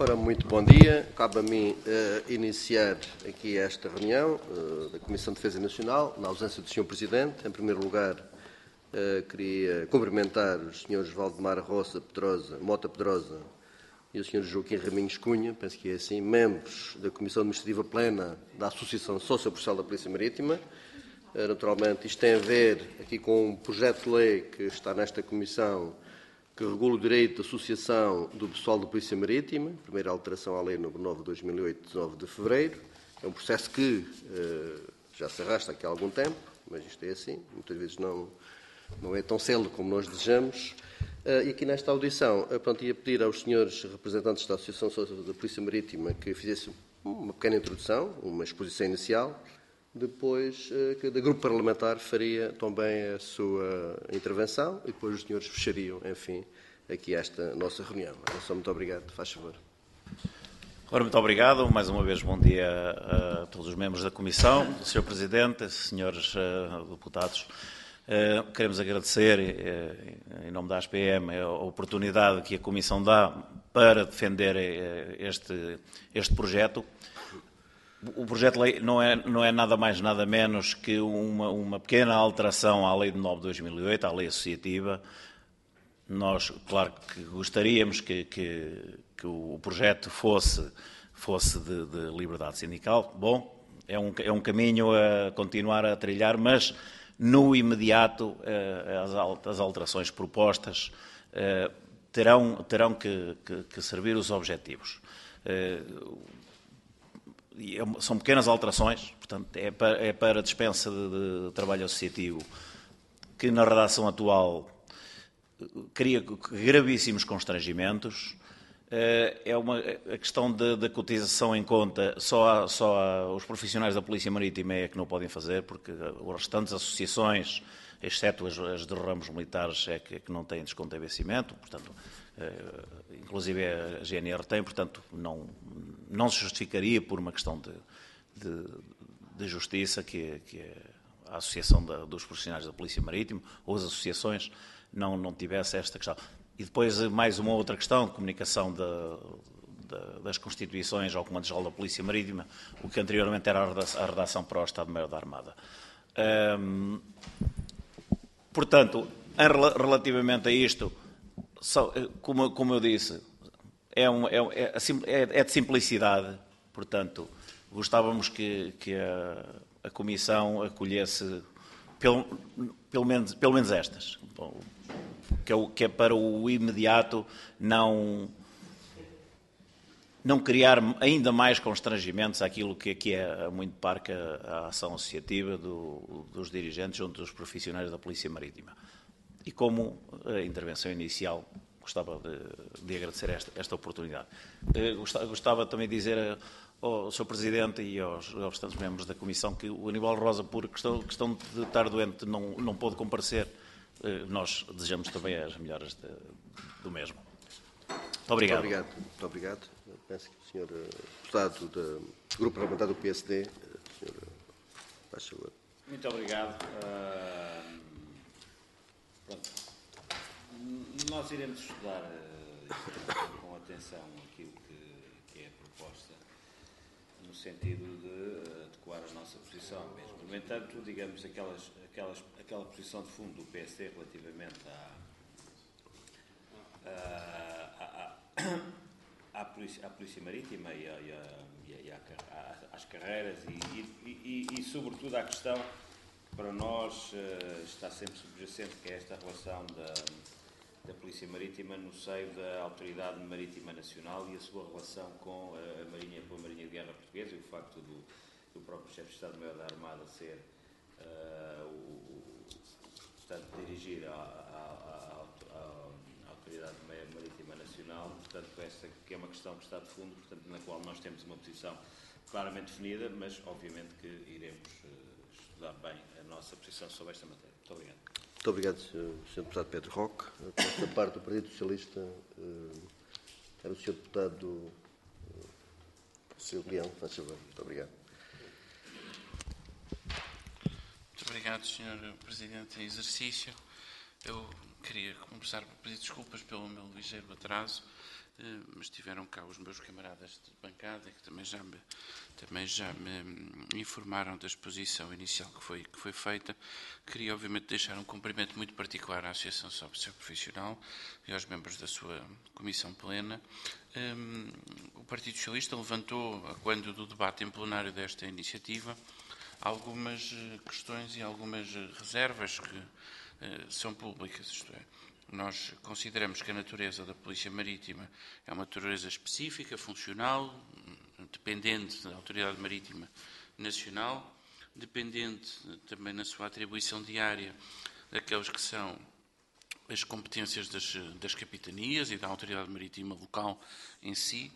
Ora, muito bom dia. Cabe a mim iniciar aqui esta reunião da Comissão de Defesa Nacional, na ausência do Sr. Presidente. Em primeiro lugar, queria cumprimentar os Srs. Valdemar Mota Pedrosa e o Sr. Joaquim Raminhos Cunha, penso que é assim, membros da Comissão Administrativa Plena da Associação Socioprocessual da Polícia Marítima. Naturalmente, isto tem a ver aqui com um projeto de lei que está nesta Comissão, que regula o direito de associação do pessoal da Polícia Marítima, primeira alteração à Lei nº 9/2008, de 19 de fevereiro. É um processo que já se arrasta aqui há algum tempo, mas isto é assim, muitas vezes não é tão cedo como nós desejamos. E aqui nesta audição, ia pedir aos senhores representantes da Associação Social da Polícia Marítima que fizessem uma pequena introdução, uma exposição inicial. Depois, cada grupo parlamentar faria também a sua intervenção e depois os senhores fechariam, enfim, aqui esta nossa reunião. Só muito obrigado. Faz favor. Ora, muito obrigado. Mais uma vez, bom dia a todos os membros da Comissão, Sr. Presidente, senhores deputados. Queremos agradecer, em nome da ASPM, a oportunidade que a Comissão dá para defender este projeto. O projeto de lei não é nada mais, nada menos que uma pequena alteração à Lei de 9/2008, à Lei Associativa. Nós, claro, que gostaríamos que o projeto fosse de liberdade sindical. Bom, é um caminho a continuar a trilhar, mas no imediato as alterações propostas terão que servir os objetivos. São pequenas alterações, portanto, é para a dispensa de trabalho associativo, que na redação atual cria gravíssimos constrangimentos. A questão da cotização em conta, só os profissionais da Polícia Marítima é que não podem fazer, porque as restantes associações, exceto as de ramos militares, é que não têm desconto de vencimento, portanto, inclusive a GNR tem, portanto, não se justificaria por uma questão de justiça que a Associação dos Profissionais da Polícia Marítima ou as associações não tivesse esta questão. E depois mais uma outra questão de comunicação das constituições ao Comando-Geral da Polícia Marítima, o que anteriormente era a redação para o Estado-Maior da Armada. Portanto, relativamente a isto, como eu disse, é de simplicidade, portanto, gostávamos que a Comissão acolhesse pelo menos estas, que é para o imediato não criar ainda mais constrangimentos àquilo que aqui é muito parca a ação associativa dos dirigentes junto dos profissionais da Polícia Marítima. E como a intervenção inicial, gostava de agradecer esta oportunidade. Gostava também de dizer ao Sr. Presidente e aos restantes membros da Comissão que o Aníbal Rosa, por questão de estar doente, não pôde comparecer. Nós desejamos também as melhoras do mesmo. Muito obrigado. Muito obrigado. Penso que o Sr. Deputado do Grupo Parlamentar do PSD, Sr. faz favor. Muito obrigado. Pronto. Nós iremos estudar com atenção aquilo que é a proposta, no sentido de adequar a nossa posição mesmo. No entanto, digamos, aquela posição de fundo do PSD relativamente à Polícia Marítima e às carreiras e, sobretudo, à questão que para nós está sempre subjacente, que é esta relação da Polícia Marítima no seio da Autoridade Marítima Nacional e a sua relação com a Marinha de Guerra Portuguesa e o facto do próprio chefe de Estado-Maior da Armada ser portanto, dirigir a Autoridade Marítima Nacional, portanto, essa que é uma questão que está de fundo, portanto, na qual nós temos uma posição claramente definida, mas obviamente que iremos estudar bem a nossa posição sobre esta matéria. Muito obrigado. Muito obrigado, Sr. Deputado Pedro Roque. Da parte do Partido Socialista, era o Sr. Deputado Sr. Leão, faz favor. Muito obrigado. Muito obrigado, Sr. Presidente em exercício. Eu Queria começar por pedir desculpas pelo meu ligeiro atraso, mas estiveram cá os meus camaradas de bancada que também já me informaram da exposição inicial que foi feita. Queria, obviamente, deixar um cumprimento muito particular à Associação Social Profissional e aos membros da sua comissão plena. O Partido Socialista levantou, quando do debate em plenário desta iniciativa, algumas questões e algumas reservas que são públicas, isto é. Nós consideramos que a natureza da Polícia Marítima é uma natureza específica, funcional, dependente da Autoridade Marítima Nacional, dependente também na sua atribuição diária daqueles que são as competências das capitanias e da Autoridade Marítima Local em si.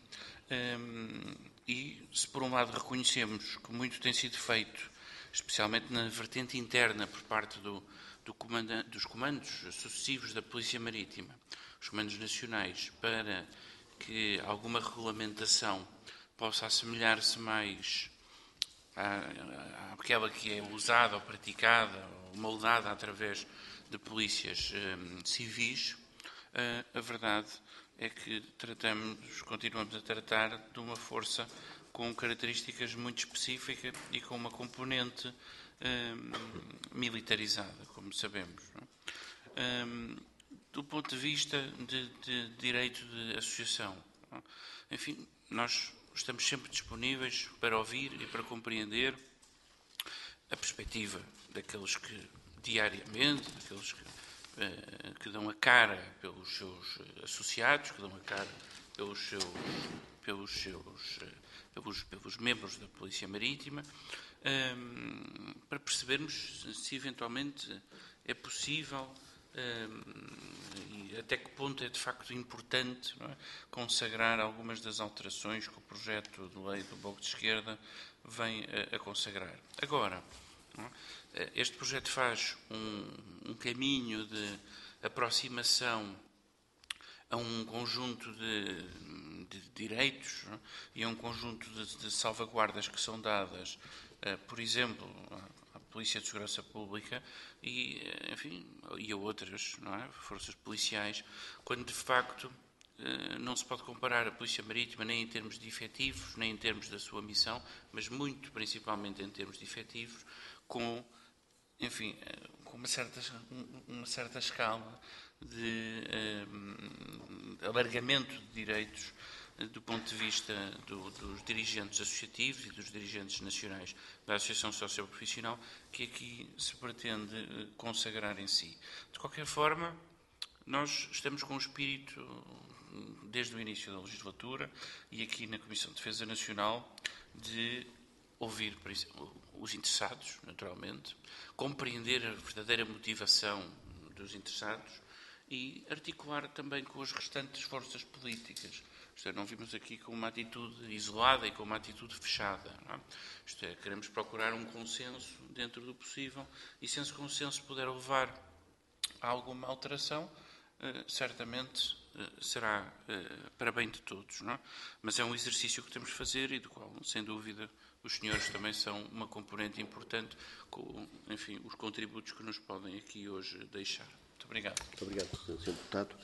E, se por um lado reconhecemos que muito tem sido feito, especialmente na vertente interna por parte dos comandos sucessivos da Polícia Marítima, os comandos nacionais, para que alguma regulamentação possa assemelhar-se mais àquela que é usada ou praticada ou moldada através de polícias civis, a verdade é que continuamos a tratar de uma força com características muito específicas e com uma componente militarizada, como sabemos. Do ponto de vista de direito de associação, enfim, nós estamos sempre disponíveis para ouvir e para compreender a perspectiva daqueles que diariamente, daqueles que dão a cara pelos seus associados, que dão a cara pelos membros da Polícia Marítima, para percebermos se eventualmente é possível e até que ponto é de facto importante, não é, consagrar algumas das alterações que o projeto de lei do Bloco de Esquerda vem a consagrar. Agora, este projeto faz um caminho de aproximação a um conjunto de direitos, não é, e a um conjunto de salvaguardas que são dadas, por exemplo, à Polícia de Segurança Pública e, enfim, e a outras, não é, forças policiais, quando de facto não se pode comparar a Polícia Marítima nem em termos de efetivos, nem em termos da sua missão, mas muito principalmente em termos de efetivos, com, enfim, com uma certa escala de alargamento de direitos do ponto de vista dos dirigentes associativos e dos dirigentes nacionais da Associação Socioprofissional, que aqui se pretende consagrar em si. De qualquer forma, nós estamos com o espírito, desde o início da legislatura, e aqui na Comissão de Defesa Nacional, de ouvir os interessados, naturalmente, compreender a verdadeira motivação dos interessados e articular também com as restantes forças políticas. Isto é, não vimos aqui com uma atitude isolada e com uma atitude fechada. Não é? Isto é, queremos procurar um consenso dentro do possível e, se esse consenso puder levar a alguma alteração, certamente será para bem de todos. Não é? Mas é um exercício que temos de fazer e do qual, sem dúvida, os senhores também são uma componente importante com, enfim, os contributos que nos podem aqui hoje deixar. Muito obrigado. Muito obrigado, Sr. Deputado.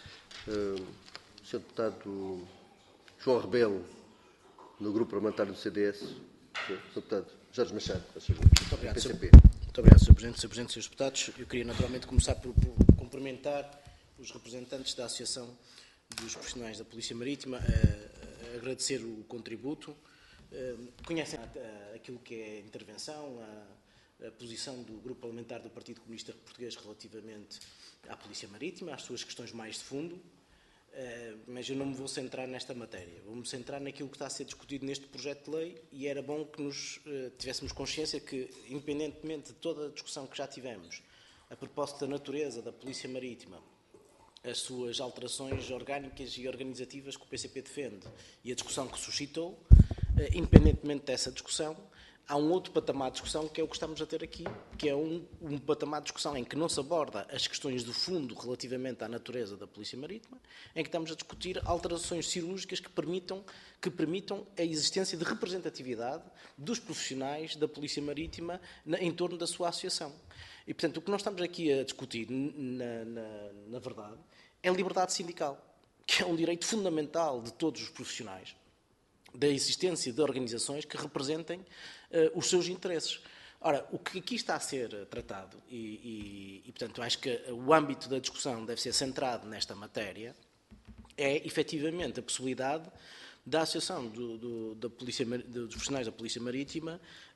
Sr. Deputado João Rebelo, no Grupo Parlamentar do CDS. Sr. Deputado Jorge Machado, muito obrigado, PCP. Muito obrigado, Sr. Presidente, Sr. Presidente, Srs. Deputados. Eu queria naturalmente começar por cumprimentar os representantes da Associação dos Profissionais da Polícia Marítima, agradecer o contributo. Conhecem aquilo que é a intervenção, a posição do Grupo Parlamentar do Partido Comunista Português relativamente à Polícia Marítima, às suas questões mais de fundo, mas eu não me vou centrar nesta matéria. Vou-me centrar naquilo que está a ser discutido neste projeto de lei e era bom que tivéssemos consciência que, independentemente de toda a discussão que já tivemos, a propósito da natureza da Polícia Marítima, as suas alterações orgânicas e organizativas que o PCP defende e a discussão que suscitou, independentemente dessa discussão, há um outro patamar de discussão que é o que estamos a ter aqui, que é um patamar de discussão em que não se aborda as questões de fundo relativamente à natureza da Polícia Marítima, em que estamos a discutir alterações cirúrgicas que permitam a existência de representatividade dos profissionais da Polícia Marítima em torno da sua associação. E, portanto, o que nós estamos aqui a discutir, na verdade, é a liberdade sindical, que é um direito fundamental de todos os profissionais, da existência de organizações que representem os seus interesses. Ora, o que aqui está a ser tratado, portanto, acho que o âmbito da discussão deve ser centrado nesta matéria, é, efetivamente, a possibilidade da Associação dos Profissionais da Polícia Marítima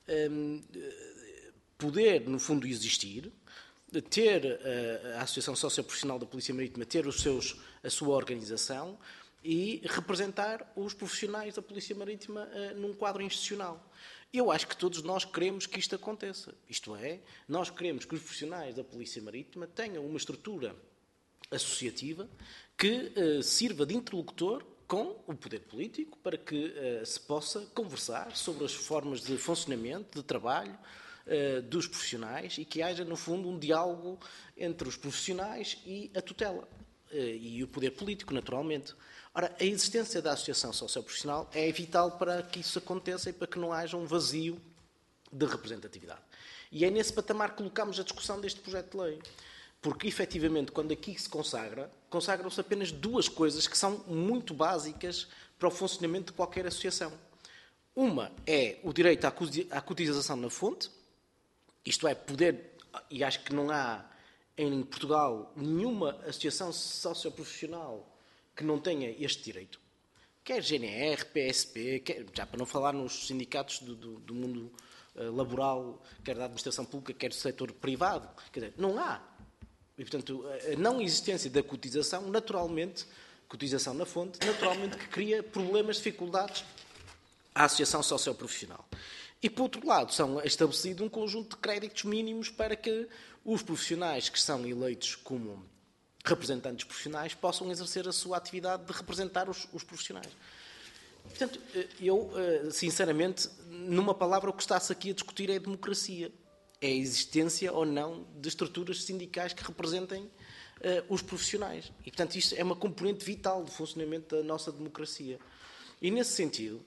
poder, no fundo, existir, ter a Associação Socioprofissional da Polícia Marítima, ter a sua organização e representar os profissionais da Polícia Marítima num quadro institucional. Eu acho que todos nós queremos que isto aconteça. Isto é, nós queremos que os profissionais da Polícia Marítima tenham uma estrutura associativa que sirva de interlocutor com o poder político para que se possa conversar sobre as formas de funcionamento, de trabalho dos profissionais e que haja, no fundo, um diálogo entre os profissionais e a tutela e o poder político, naturalmente. Ora, a existência da Associação Socioprofissional é vital para que isso aconteça e para que não haja um vazio de representatividade. E é nesse patamar que colocamos a discussão deste projeto de lei. Porque, efetivamente, quando aqui se consagram-se apenas duas coisas que são muito básicas para o funcionamento de qualquer associação. Uma é o direito à cotização na fonte, isto é, poder, e acho que não há em Portugal nenhuma associação socioprofissional que não tenha este direito, quer GNR, PSP, já para não falar nos sindicatos do mundo laboral, quer da administração pública, quer do setor privado. Quer dizer, não há. E, portanto, a não existência da cotização, naturalmente, cotização na fonte, naturalmente que cria problemas, dificuldades à associação socioprofissional. E, por outro lado, são estabelecido um conjunto de créditos mínimos para que os profissionais que são eleitos como representantes profissionais possam exercer a sua atividade de representar os profissionais. Portanto, eu, sinceramente, numa palavra, o que está-se aqui a discutir é a democracia. É a existência ou não de estruturas sindicais que representem os profissionais. E, portanto, isto é uma componente vital do funcionamento da nossa democracia. E, nesse sentido,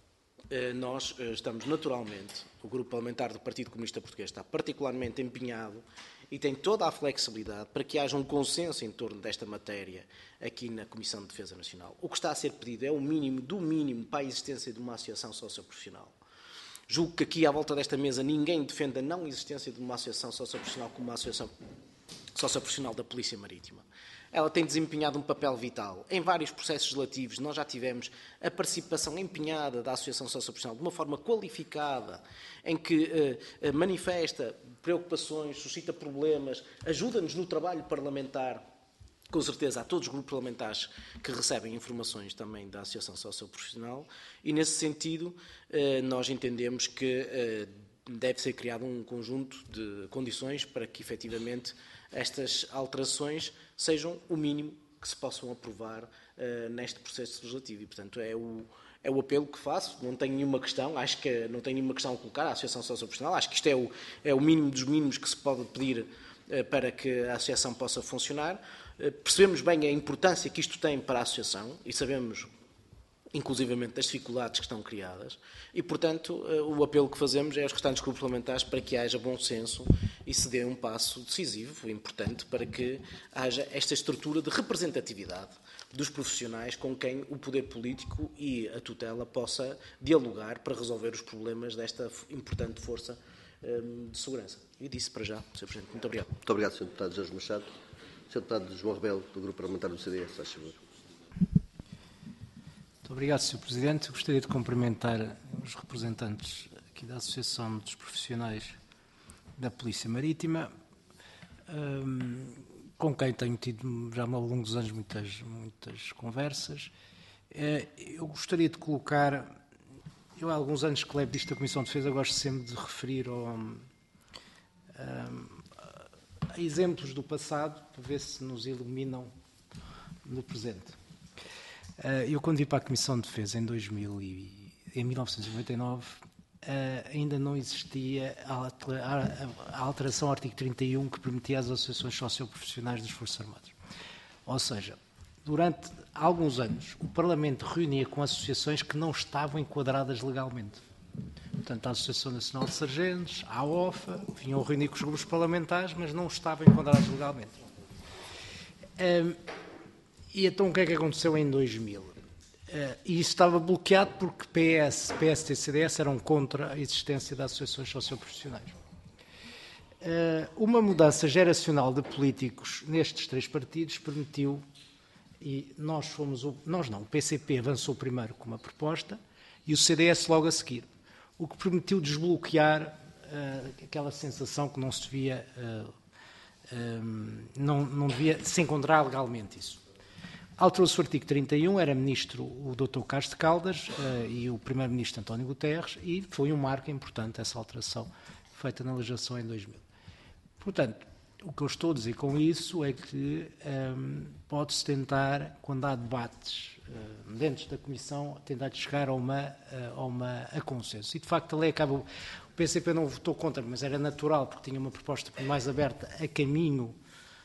nós estamos naturalmente, o Grupo Parlamentar do Partido Comunista Português está particularmente empenhado e tem toda a flexibilidade para que haja um consenso em torno desta matéria aqui na Comissão de Defesa Nacional. O que está a ser pedido é o mínimo do mínimo para a existência de uma associação socioprofissional. Julgo que aqui, à volta desta mesa, ninguém defende a não existência de uma associação socioprofissional como uma associação socioprofissional da Polícia Marítima. Ela tem desempenhado um papel vital. Em vários processos legislativos, nós já tivemos a participação empenhada da Associação Socioprofissional de uma forma qualificada, em que manifesta preocupações, suscita problemas, ajuda-nos no trabalho parlamentar, com certeza, a todos os grupos parlamentares que recebem informações também da Associação Socioprofissional, e, nesse sentido, nós entendemos que deve ser criado um conjunto de condições para que, efetivamente, estas alterações sejam o mínimo que se possam aprovar neste processo legislativo. E, portanto, é o apelo que faço. Não tenho nenhuma questão, acho que não tenho nenhuma questão a colocar à Associação Socioprofissional. Acho que isto é o mínimo dos mínimos que se pode pedir para que a Associação possa funcionar. Percebemos bem a importância que isto tem para a Associação e sabemos, inclusivamente, das dificuldades que estão criadas e, portanto, o apelo que fazemos é aos restantes grupos parlamentares para que haja bom senso e se dê um passo decisivo, importante, para que haja esta estrutura de representatividade dos profissionais com quem o poder político e a tutela possa dialogar para resolver os problemas desta importante força de segurança. E disse para já, Sr. Presidente. Muito obrigado. Muito obrigado, Sr. Deputado Jorge Machado. Sr. Deputado João Rebelo, do Grupo Parlamentar do CDS, faz favor. Muito obrigado, Sr. Presidente. Gostaria de cumprimentar os representantes aqui da Associação dos Profissionais da Polícia Marítima, com quem tenho tido já ao longo dos anos muitas conversas. Eu gostaria de colocar, eu há alguns anos que levo disto à Comissão de Defesa, gosto sempre de referir a exemplos do passado, para ver se nos iluminam no presente. Eu, quando vim para a Comissão de Defesa em 1999, ainda não existia a alteração ao artigo 31 que permitia às associações socioprofissionais das Forças Armadas. Ou seja, durante alguns anos, o Parlamento reunia com associações que não estavam enquadradas legalmente. Portanto, a Associação Nacional de Sargentos, a AOFA, vinham reunir com os grupos parlamentares, mas não estavam enquadrados legalmente. E então o que é que aconteceu em 2000? E isso estava bloqueado porque PS, PST e CDS eram contra a existência de associações socioprofissionais. Uma mudança geracional de políticos nestes três partidos permitiu, e o PCP avançou primeiro com uma proposta e o CDS logo a seguir, o que permitiu desbloquear aquela sensação que não se devia, não devia se encontrar legalmente isso. Alterou-se o artigo 31, era ministro o Dr. Carlos de Caldas e o primeiro-ministro António Guterres, e foi um marco importante essa alteração feita na legislação em 2000. Portanto, o que eu estou a dizer com isso é que pode-se tentar, quando há debates dentro da Comissão, tentar chegar a consenso. E, de facto, a lei acaba... O PCP não votou contra, mas era natural, porque tinha uma proposta mais aberta a caminho...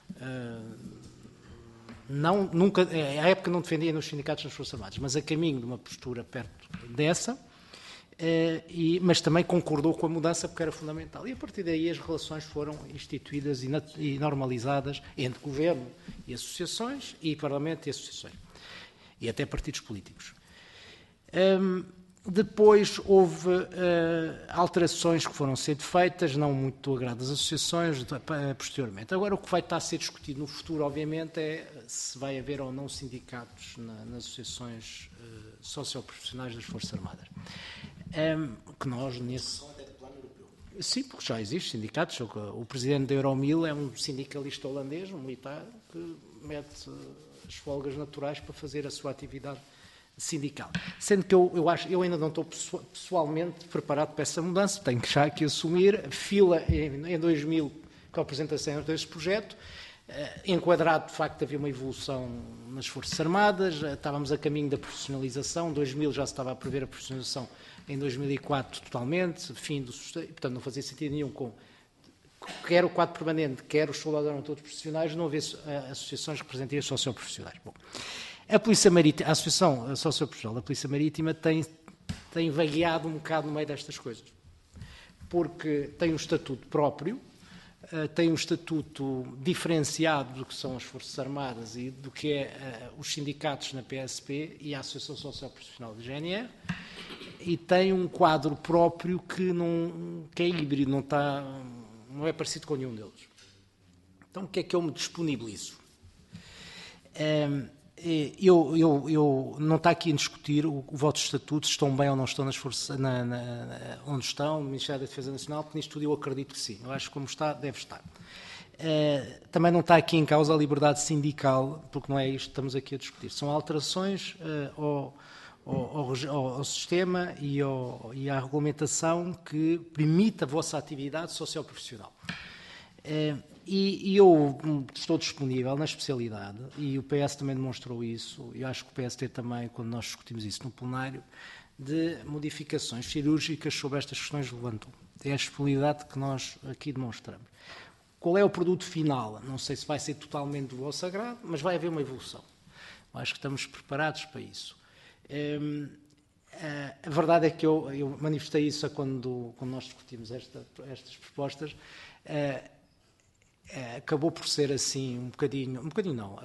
à época não defendia nos sindicatos nas Forças Armadas, mas a caminho de uma postura perto dessa, mas também concordou com a mudança porque era fundamental. E a partir daí as relações foram instituídas e normalizadas entre governo e associações, e parlamento e associações, e até partidos políticos. Depois houve alterações que foram sendo feitas, não muito do agrado das associações, posteriormente. Agora, o que vai estar a ser discutido no futuro, obviamente, é se vai haver ou não sindicatos nas associações socioprofissionais das Forças Armadas. Que nós, nesse... Sim, porque já existem sindicatos. O presidente da Euromil é um sindicalista holandês, um militar, que mete as folgas naturais para fazer a sua atividade sindical. Sendo que eu ainda não estou pessoalmente preparado para essa mudança, tenho que já aqui assumir, fila em 2000 com a apresentação desse projeto, enquadrado, de facto, havia uma evolução nas Forças Armadas, estávamos a caminho da profissionalização, em 2000 já se estava a prever a profissionalização, em 2004 totalmente, fim do sustento, portanto não fazia sentido nenhum com quer o quadro permanente, quer os soldados eram todos profissionais, não havia associações representativas socioprofissionais. Bom, a Polícia Marítima, a Associação Socioprofissional da Polícia Marítima tem vagueado um bocado no meio destas coisas, porque tem um estatuto próprio, tem um estatuto diferenciado do que são as Forças Armadas e do que é os sindicatos na PSP e a Associação Socioprofissional da GNR, e tem um quadro próprio que é híbrido, não é parecido com nenhum deles. Então, o que é que eu me disponibilizo? Eu não está aqui a discutir o voto de estatuto, se estão bem ou não estão nas forças, onde estão, no Ministério da Defesa Nacional, porque nisto tudo eu acredito que sim. Eu acho que como está, deve estar. Também não está aqui em causa a liberdade sindical, porque não é isto que estamos aqui a discutir. São alterações ao sistema e à regulamentação que permite a vossa atividade socioprofissional. E eu estou disponível na especialidade, e o PS também demonstrou isso, e acho que o PST também, quando nós discutimos isso no plenário, de modificações cirúrgicas sobre estas questões levantou. É a disponibilidade que nós aqui demonstramos. Qual é o produto final? Não sei se vai ser totalmente do vosso agrado, mas vai haver uma evolução. Acho que estamos preparados para isso. A verdade é que eu manifestei isso quando nós discutimos estas propostas. Acabou por ser assim um bocadinho não.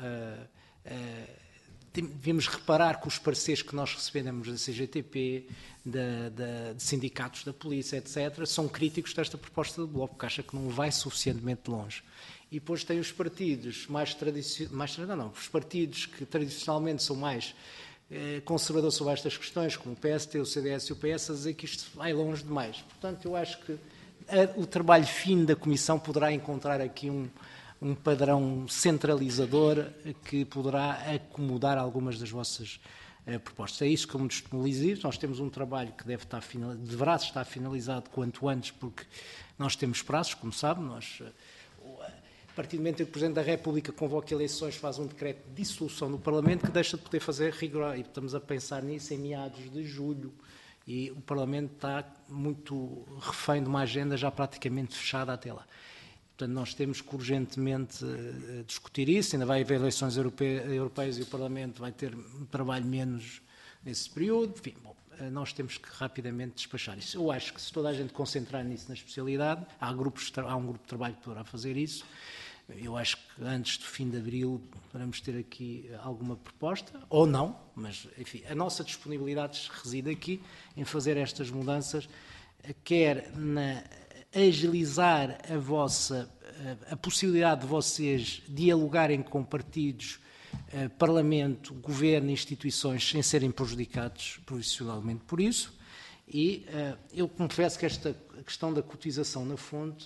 Devíamos reparar que os pareceres que nós recebemos da CGTP, de sindicatos da polícia, etc., são críticos desta proposta do Bloco, porque acha que não vai suficientemente longe. E depois tem os partidos os partidos que tradicionalmente são mais conservadores sobre estas questões, como o PST, o CDS e o PS, a dizer que isto vai longe demais. Portanto, eu acho que o trabalho fino da Comissão poderá encontrar aqui um padrão centralizador que poderá acomodar algumas das vossas propostas. É isso que eu me disponibilizo. Nós temos um trabalho que deverá estar finalizado quanto antes, porque nós temos prazos, como sabe. A partir do momento em que o Presidente da República convoca eleições, faz um decreto de dissolução do Parlamento que deixa de poder fazer rigor. E estamos a pensar nisso em meados de julho. E o Parlamento está muito refém de uma agenda já praticamente fechada até lá. Portanto, nós temos que urgentemente discutir isso. Ainda vai haver eleições europeias e o Parlamento vai ter um trabalho menos nesse período. Enfim, bom, nós temos que rapidamente despachar isso. Eu acho que se toda a gente concentrar nisso na especialidade, há um grupo de trabalho que poderá fazer isso. Eu acho que antes do fim de abril podemos ter aqui alguma proposta, ou não, mas enfim, a nossa disponibilidade reside aqui em fazer estas mudanças, quer na agilizar a possibilidade de vocês dialogarem com partidos, Parlamento, Governo e instituições sem serem prejudicados profissionalmente por isso. E eu confesso que esta questão da cotização na fonte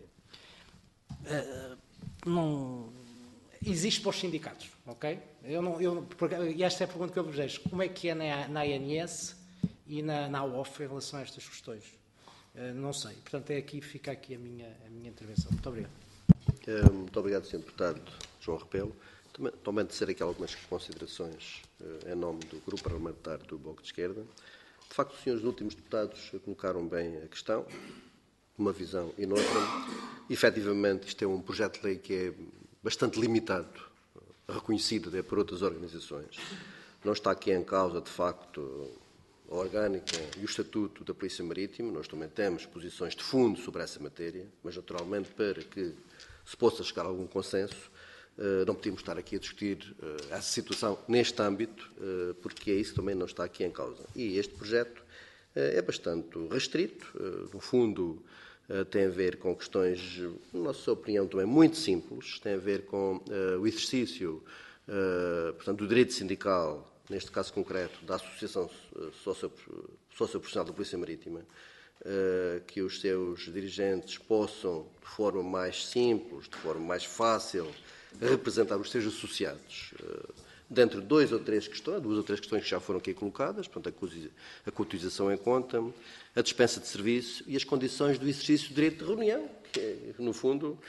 não existe para os sindicatos, ok? E esta é a pergunta que eu vos deixo. Como é que é na ANS e na AOF em relação a estas questões? Não sei. Portanto, fica aqui a minha intervenção. Muito obrigado. Muito obrigado, Sr. Deputado João Repelo. Também tecer aqui algumas considerações em nome do Grupo Parlamentar do Bloco de Esquerda. De facto, os senhores últimos deputados colocaram bem a questão, numa visão e noutra. Efetivamente, isto é um projeto de lei que é bastante limitado, reconhecido até por outras organizações. Não está aqui em causa, de facto, a orgânica e o estatuto da Polícia Marítima. Nós também temos posições de fundo sobre essa matéria, mas naturalmente para que se possa chegar a algum consenso, não podemos estar aqui a discutir essa situação neste âmbito, porque é isso que também não está aqui em causa. E este projeto é bastante restrito, no fundo tem a ver com questões, na nossa opinião, também muito simples, tem a ver com o exercício, portanto, do direito sindical, neste caso concreto, da Associação Socioprofissional da Polícia Marítima, que os seus dirigentes possam, de forma mais simples, de forma mais fácil, representar os seus associados dentro de duas ou três questões que já foram aqui colocadas, portanto, a cotização em conta, a dispensa de serviço e as condições do exercício do direito de reunião, que no fundo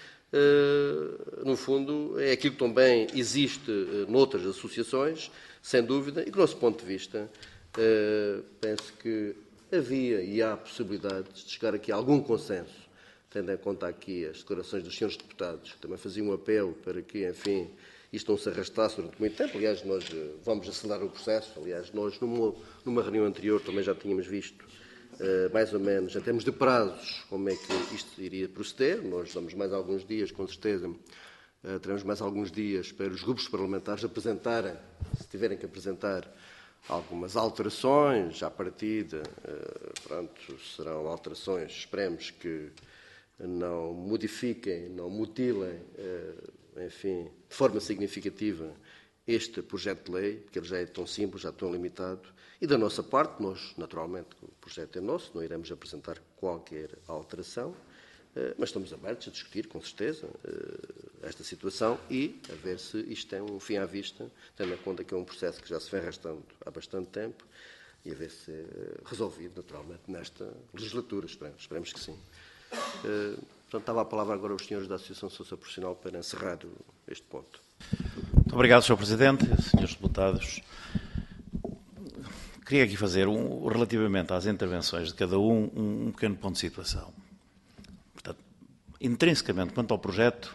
é aquilo que também existe noutras associações, sem dúvida, e que, do nosso ponto de vista, penso que havia e há possibilidades de chegar aqui a algum consenso, tendo em conta aqui as declarações dos senhores deputados, que também faziam um apelo para que, enfim, isto não se arrastasse durante muito tempo. Aliás, nós vamos acelerar o processo. Aliás, nós, numa reunião anterior, também já tínhamos visto, mais ou menos, em termos de prazos, como é que isto iria proceder. Nós damos mais alguns dias, com certeza, teremos mais alguns dias para os grupos parlamentares apresentarem, se tiverem que apresentar, algumas alterações. À partida, pronto, serão alterações, esperemos que não modifiquem, não mutilem, enfim, de forma significativa este projeto de lei, porque ele já é tão simples, já tão limitado. E da nossa parte, nós, naturalmente, o projeto é nosso, não iremos apresentar qualquer alteração, mas estamos abertos a discutir, com certeza, esta situação e a ver se isto tem um fim à vista, tendo em conta que é um processo que já se vem arrastando há bastante tempo, e a ver se é resolvido, naturalmente, nesta legislatura. Esperemos que sim. Portanto, estava a palavra agora aos senhores da Associação Socioprofissional para encerrar este ponto. Muito obrigado, Sr. Presidente, senhores deputados. Queria aqui fazer, relativamente às intervenções de cada um pequeno ponto de situação. Portanto, intrinsecamente, quanto ao projeto,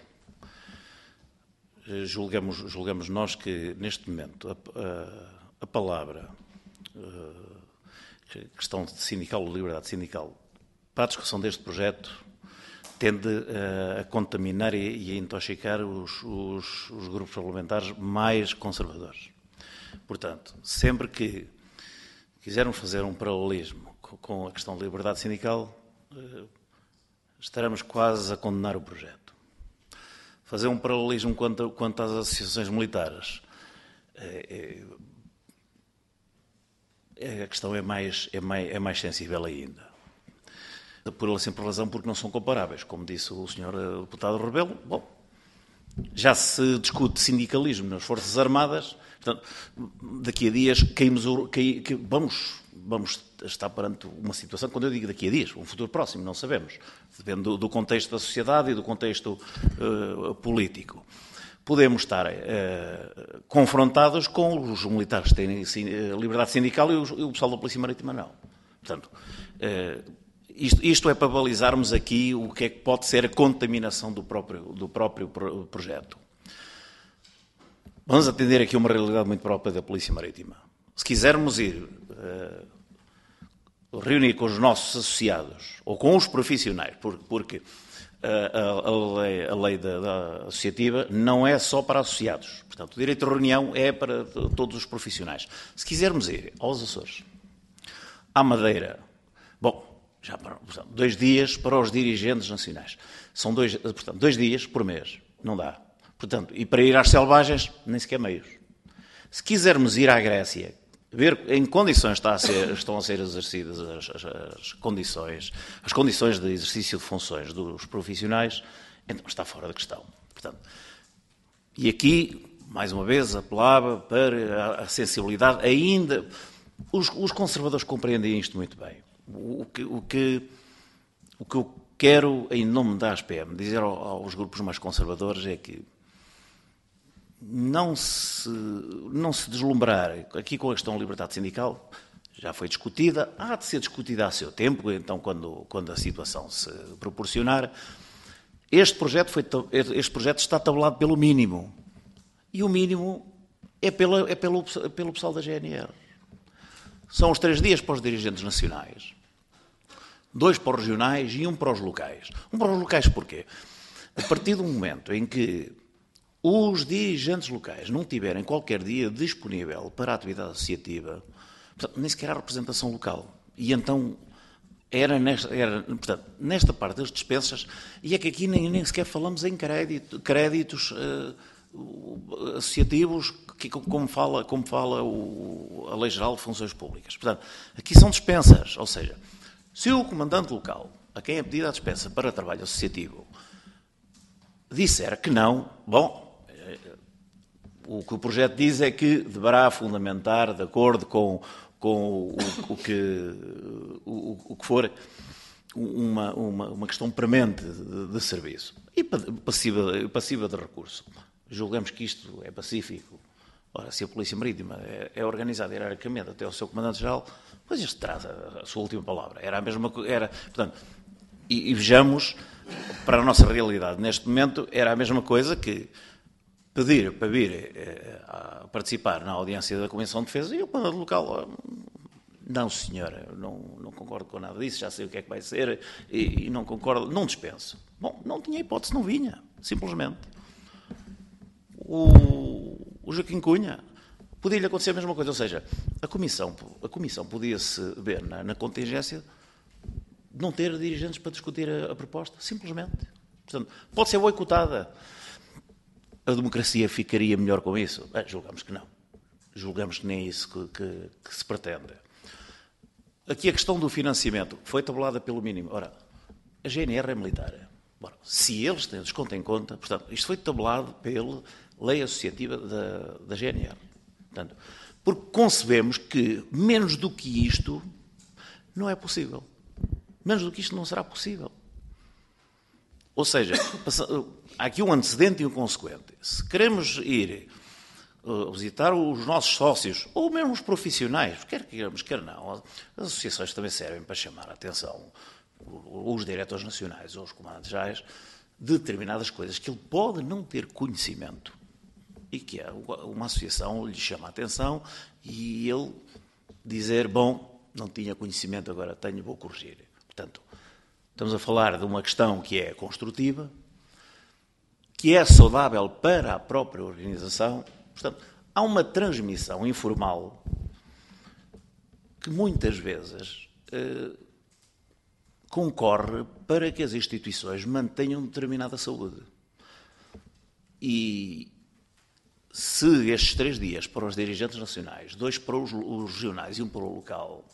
julgamos nós que, neste momento, a palavra questão sindical ou liberdade sindical para a discussão deste projeto tende a contaminar e a intoxicar os grupos parlamentares mais conservadores. Portanto, sempre que quisermos fazer um paralelismo com a questão da liberdade sindical, estaremos quase a condenar o projeto. Fazer um paralelismo quanto às associações militares, a questão é mais sensível ainda. Por uma simples razão, porque não são comparáveis. Como disse o Sr. Deputado Rebelo, bom, já se discute sindicalismo nas Forças Armadas, portanto, daqui a dias vamos estar perante uma situação, quando eu digo daqui a dias, um futuro próximo, não sabemos, depende do contexto da sociedade e do contexto político. Podemos estar confrontados com os militares que têm liberdade sindical e o pessoal da Polícia Marítima não. Portanto, isto é para balizarmos aqui o que é que pode ser a contaminação do próprio projeto. Vamos atender aqui uma realidade muito própria da Polícia Marítima. Se quisermos ir reunir com os nossos associados ou com os profissionais, porque a lei da associativa não é só para associados. Portanto, o direito de reunião é para todos os profissionais. Se quisermos ir aos Açores, à Madeira, bom, já para 2 dias para os dirigentes nacionais. São 2 dias por mês, não dá. Portanto, e para ir às selvagens, nem sequer meios. Se quisermos ir à Grécia, ver em condições estão a ser exercidas as condições de exercício de funções dos profissionais, então está fora da questão. Portanto, e aqui, mais uma vez, apelava para a sensibilidade ainda. Os conservadores compreendem isto muito bem. O que eu quero, em nome da ASPM, dizer aos grupos mais conservadores é que não se deslumbrar aqui com a questão da liberdade sindical, já foi discutida, há de ser discutida a seu tempo, então quando a situação se proporcionar. Este projeto está tabelado pelo mínimo, e o mínimo é pelo pessoal da GNR. São os 3 dias para os dirigentes nacionais, 2 para os regionais e 1 para os locais. 1 para os locais porquê? A partir do momento em que os dirigentes locais não tiverem qualquer dia disponível para a atividade associativa, portanto, nem sequer há representação local. E então portanto, nesta parte das dispensas, e é que aqui nem sequer falamos em créditos associativos, como fala a Lei Geral de Funções Públicas. Portanto, aqui são dispensas, ou seja, se o comandante local, a quem é pedida a dispensa para trabalho associativo, disser que não, bom, o que o projeto diz é que deverá fundamentar, de acordo com o que for, uma questão premente de serviço e passiva de recurso. Julgamos que isto é pacífico. Ora, se a Polícia Marítima é organizada hierarquicamente até o seu Comandante-Geral, pois este traz a sua última palavra. Era a mesma coisa. Portanto, e vejamos, para a nossa realidade neste momento, era a mesma coisa que pedir para vir a participar na audiência da Comissão de Defesa e o comandante local, não senhora, não concordo com nada disso, já sei o que é que vai ser e não concordo, não dispenso. Bom, não tinha hipótese, não vinha, simplesmente. O Joaquim Cunha, podia-lhe acontecer a mesma coisa, ou seja, a Comissão podia-se ver na contingência de não ter dirigentes para discutir a proposta, simplesmente. Portanto, pode ser boicotada. A democracia ficaria melhor com isso? Julgamos que não. Julgamos que nem é isso que se pretende. Aqui a questão do financiamento foi tabelada pelo mínimo. Ora, a GNR é militar. Bom, se eles têm desconto em conta, portanto, isto foi tabelado pela lei associativa da GNR. Portanto, porque concebemos que menos do que isto não é possível. Menos do que isto não será possível. Ou seja, há aqui um antecedente e um consequente. Se queremos ir visitar os nossos sócios, ou mesmo os profissionais, quer queiramos, quer não, as associações também servem para chamar a atenção os diretores nacionais ou os comandantes gerais de determinadas coisas que ele pode não ter conhecimento e que uma associação lhe chama a atenção e ele dizer, bom, não tinha conhecimento, agora tenho, vou corrigir. Portanto, estamos a falar de uma questão que é construtiva, que é saudável para a própria organização. Portanto, há uma transmissão informal que muitas vezes concorre para que as instituições mantenham determinada saúde. E se estes 3 dias para os dirigentes nacionais, 2 para os regionais e 1 para o local,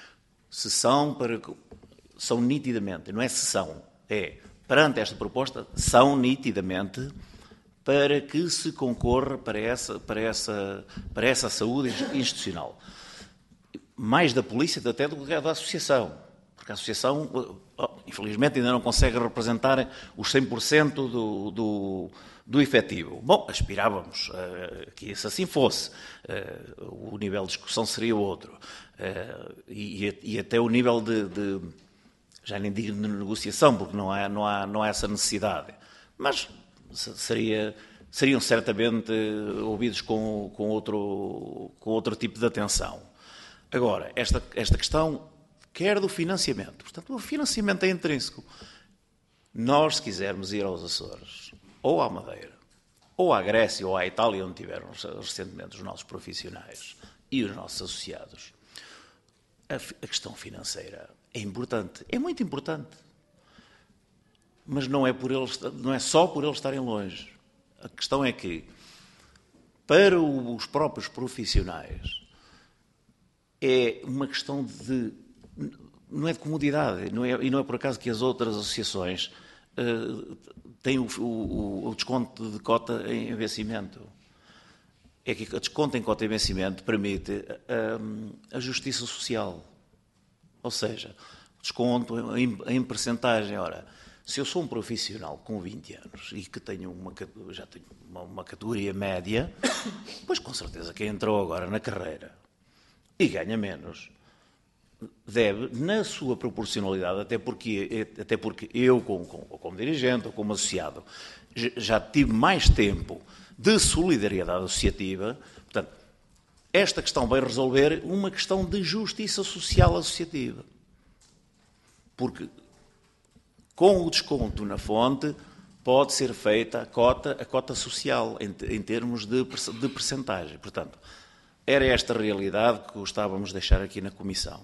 são nitidamente, não é sessão, é perante esta proposta, são nitidamente para que se concorra para essa saúde institucional. Mais da polícia até do que da associação. Porque a associação, infelizmente ainda não consegue representar os 100% do efetivo. Bom, aspirávamos que isso assim fosse. O nível de discussão seria outro. E até o nível de já nem digo de negociação, porque não há essa necessidade. Mas seriam certamente ouvidos com outro tipo de atenção. Agora, esta questão quer do financiamento. Portanto, o financiamento é intrínseco. Nós, se quisermos ir aos Açores, ou à Madeira, ou à Grécia, ou à Itália, onde tiveram recentemente os nossos profissionais e os nossos associados, a questão financeira é importante, é muito importante. Mas não é só por eles estarem longe. A questão é que, para os próprios profissionais, é uma questão não é de comodidade, e não é por acaso que as outras associações têm o desconto de cota em vencimento. É que o desconto em cota em vencimento permite a justiça social. Ou seja, desconto em percentagem. Ora, se eu sou um profissional com 20 anos e que já tenho uma categoria média, pois com certeza quem entrou agora na carreira e ganha menos deve, na sua proporcionalidade, até porque eu, como dirigente ou como associado, já tive mais tempo de solidariedade associativa. Portanto, esta questão vai resolver uma questão de justiça social associativa. Porque, com o desconto na fonte, pode ser feita a cota social, em termos de percentagem. Portanto, era esta a realidade que gostávamos de deixar aqui na Comissão.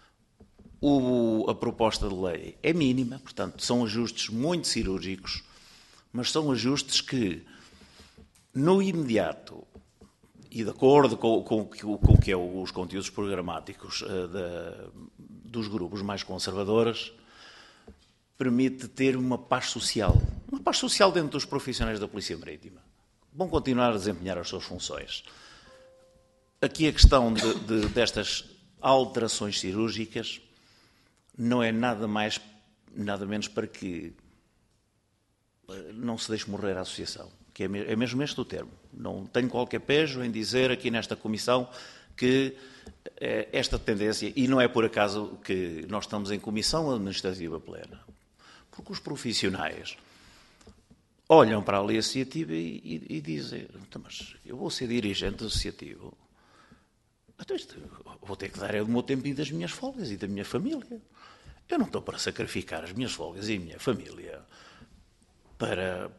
A proposta de lei é mínima, portanto, são ajustes muito cirúrgicos, mas são ajustes que, no imediato, e de acordo com o que é os conteúdos programáticos dos grupos mais conservadores, permite ter uma paz social. Uma paz social dentro dos profissionais da Polícia Marítima. Vão continuar a desempenhar as suas funções. Aqui a questão destas alterações cirúrgicas não é nada menos para que não se deixe morrer a associação, que é mesmo este o termo. Não tenho qualquer pejo em dizer aqui nesta Comissão que esta tendência, e não é por acaso que nós estamos em Comissão Administrativa Plena, porque os profissionais olham para a lei associativa e dizem, mas eu vou ser dirigente associativo, então vou ter que dar o meu tempo e das minhas folgas e da minha família. Eu não estou para sacrificar as minhas folgas e a minha família para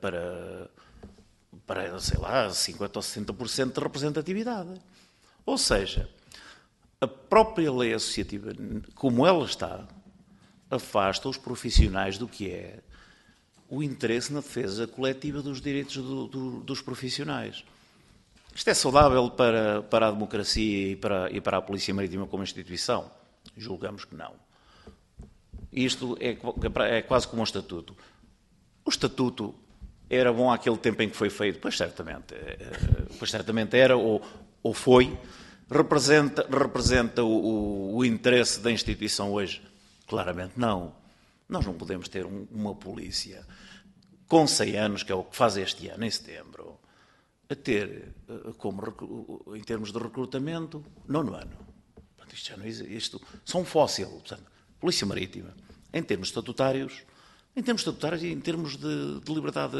sei lá, 50% ou 60% de representatividade. Ou seja, a própria lei associativa, como ela está, afasta os profissionais do que é o interesse na defesa coletiva dos direitos dos profissionais. Isto é saudável para a democracia e para a Polícia Marítima como instituição? Julgamos que não. Isto é quase como um estatuto. O estatuto era bom àquele tempo em que foi feito? Pois certamente era, ou foi. Representa o interesse da instituição hoje? Claramente não. Nós não podemos ter uma polícia com 100 anos, que é o que faz este ano, em setembro, a ter, em termos de recrutamento, 9º ano. Portanto, isto já não existe. Isto são fóssil. Portanto, Polícia Marítima, em termos estatutários e em termos de liberdade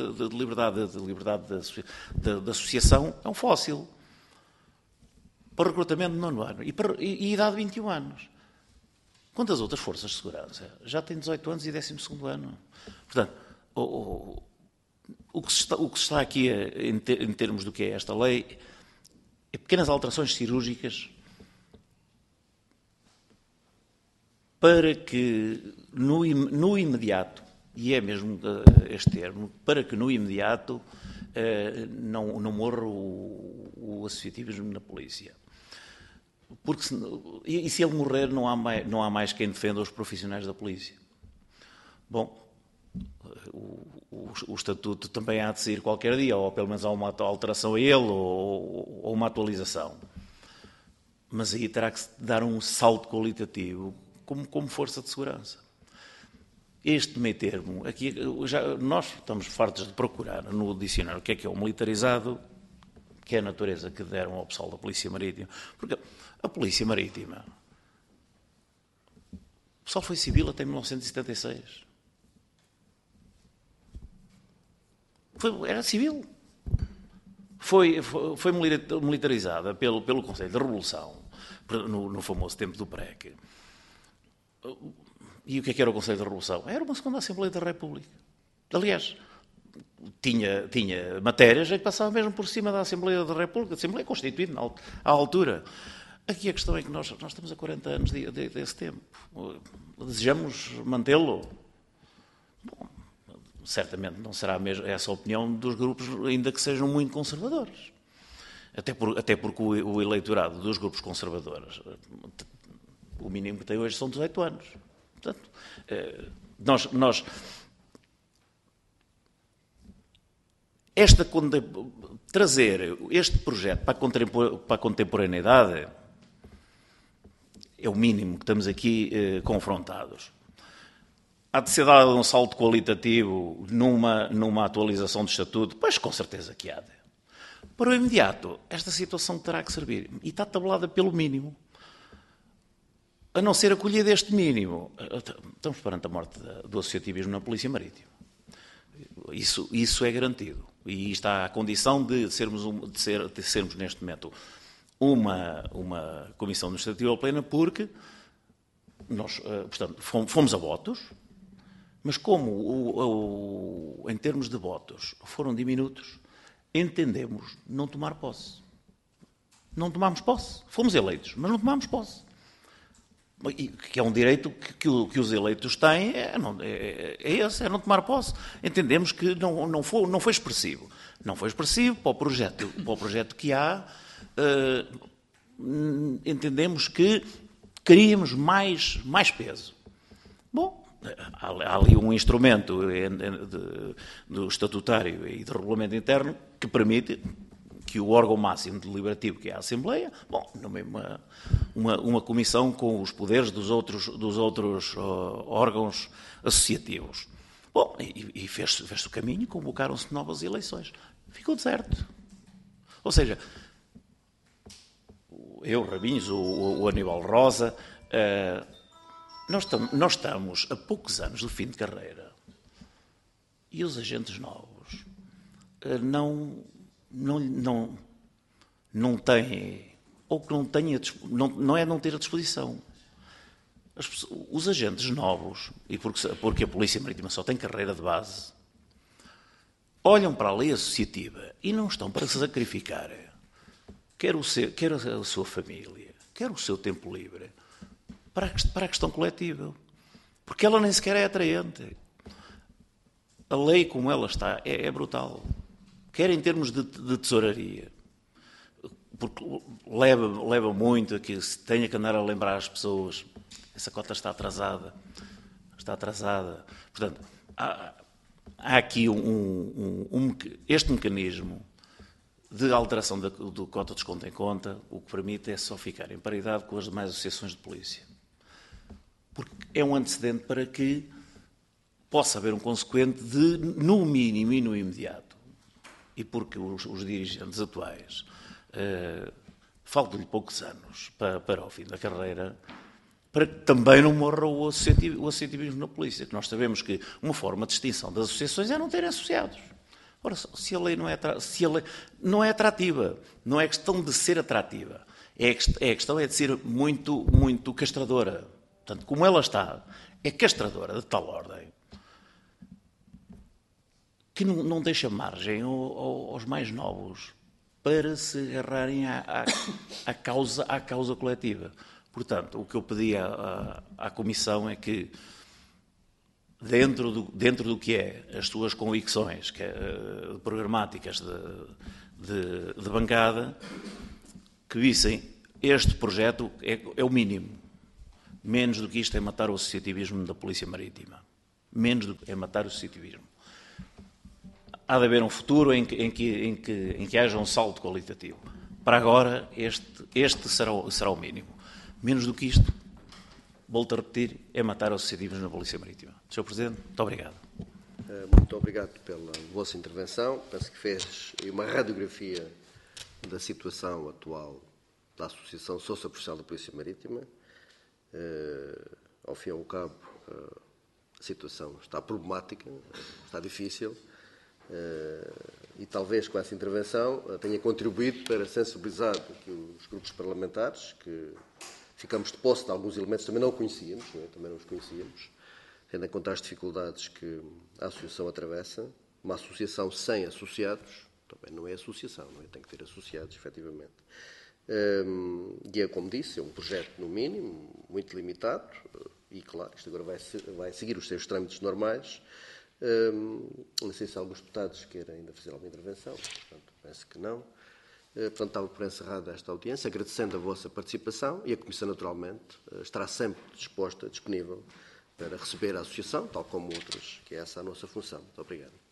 de associação, é um fóssil. Para recrutamento de 9º ano e idade de 21 anos. Quantas outras forças de segurança já têm 18 anos e 12º ano? Portanto, o que se está aqui em termos do que é esta lei é pequenas alterações cirúrgicas para que no imediato, e é mesmo este termo, para que no imediato não morra o associativismo na polícia. Porque se ele morrer, não há mais quem defenda os profissionais da polícia. Bom, o estatuto também há de sair qualquer dia, ou pelo menos há uma alteração a ele, ou uma atualização. Mas aí terá que dar um salto qualitativo como força de segurança. este meio termo, aqui, nós estamos fartos de procurar no dicionário o que é o militarizado, que é a natureza que deram ao pessoal da Polícia Marítima. Porque a Polícia Marítima, o pessoal foi civil até 1976. Era civil. Foi militarizada pelo Conselho da Revolução, no famoso tempo do PREC. E o que era o Conselho da Revolução? Era uma segunda Assembleia da República. Aliás, tinha matérias que passavam mesmo por cima da Assembleia da República, a Assembleia constituída à altura. Aqui a questão é que nós estamos a 40 anos desse tempo. Desejamos mantê-lo? Bom, certamente não será mesmo essa a opinião dos grupos, ainda que sejam muito conservadores. Até porque o eleitorado dos grupos conservadores, o mínimo que tem hoje são 18 anos. Portanto, trazer este projeto para a contemporaneidade é o mínimo que estamos aqui confrontados. Há de ser dado um salto qualitativo numa atualização do Estatuto? Pois, com certeza que há. Para o imediato, esta situação terá que servir. E está tabelada pelo mínimo. A não ser acolhida este mínimo, estamos perante a morte do associativismo na Polícia Marítima. Isso é garantido. E está à condição de sermos neste momento uma comissão administrativa plena, porque nós, portanto, fomos a votos, mas como em termos de votos foram diminutos, entendemos não tomar posse. Não tomámos posse. Fomos eleitos, mas não tomámos posse. Que é um direito que os eleitos têm, é não tomar posse. Entendemos que não foi expressivo. Não foi expressivo para o projeto que há. Entendemos que queríamos mais peso. Bom, há ali um instrumento do estatutário e do regulamento interno que permite que o órgão máximo deliberativo, que é a Assembleia, nome uma comissão com os poderes dos outros órgãos associativos. Bom, e fez-se o caminho, convocaram-se novas eleições. Ficou deserto. Ou seja, eu, Rabinhos, o Aníbal Rosa, nós estamos a poucos anos do fim de carreira e os agentes novos não têm, ou que não é não ter a disposição. Os agentes novos, e porque a Polícia Marítima só tem carreira de base, olham para a lei associativa e não estão para se sacrificar, quer a sua família, quer o seu tempo livre, para a questão coletiva. Porque ela nem sequer é atraente. A lei como ela está é brutal. Quer em termos de tesouraria, porque leva muito a que se tenha que andar a lembrar as pessoas, essa cota está atrasada. Portanto, há aqui este mecanismo de alteração do cota de desconto em conta, o que permite é só ficar em paridade com as demais associações de polícia. Porque é um antecedente para que possa haver um consequente de, no mínimo e no imediato, e porque os dirigentes atuais faltam-lhe poucos anos para o fim da carreira, para que também não morra o associativismo na polícia, que nós sabemos que uma forma de extinção das associações é não terem associados. Ora, se a lei não é atrativa, não é questão de ser atrativa, a questão é de ser muito, muito castradora. Portanto, como ela está, é castradora de tal ordem que não deixa margem aos mais novos para se agarrarem à causa coletiva. Portanto, o que eu pedi à Comissão é que, dentro do que é as suas convicções programáticas de bancada, que vissem este projeto é o mínimo. Menos do que isto é matar o associativismo da Polícia Marítima. Menos do que é matar o associativismo. Há de haver um futuro em que haja um salto qualitativo. Para agora, este será o mínimo. Menos do que isto, volto a repetir, é matar associativos na Polícia Marítima. Sr. Presidente, muito obrigado. Muito obrigado pela vossa intervenção. Penso que fez uma radiografia da situação atual da Associação Socioprofissional da Polícia Marítima. Ao fim e ao cabo, a situação está problemática, está difícil, e talvez com essa intervenção tenha contribuído para sensibilizar aqui os grupos parlamentares, que ficamos de posse de alguns elementos que também não conhecíamos, também não os conhecíamos, tendo em conta as dificuldades que a associação atravessa. Uma associação sem associados também não é associação, não é? Tem que ter associados, efetivamente. E é, como disse, é um projeto, no mínimo, muito limitado, e, claro, isto agora vai seguir os seus trâmites normais. Não sei se alguns deputados querem ainda fazer alguma intervenção, portanto, penso que não. Portanto, estava por encerrada esta audiência, agradecendo a vossa participação, e a Comissão, naturalmente, estará sempre disposta, disponível, para receber a associação, tal como outras, que é essa a nossa função. Muito obrigado.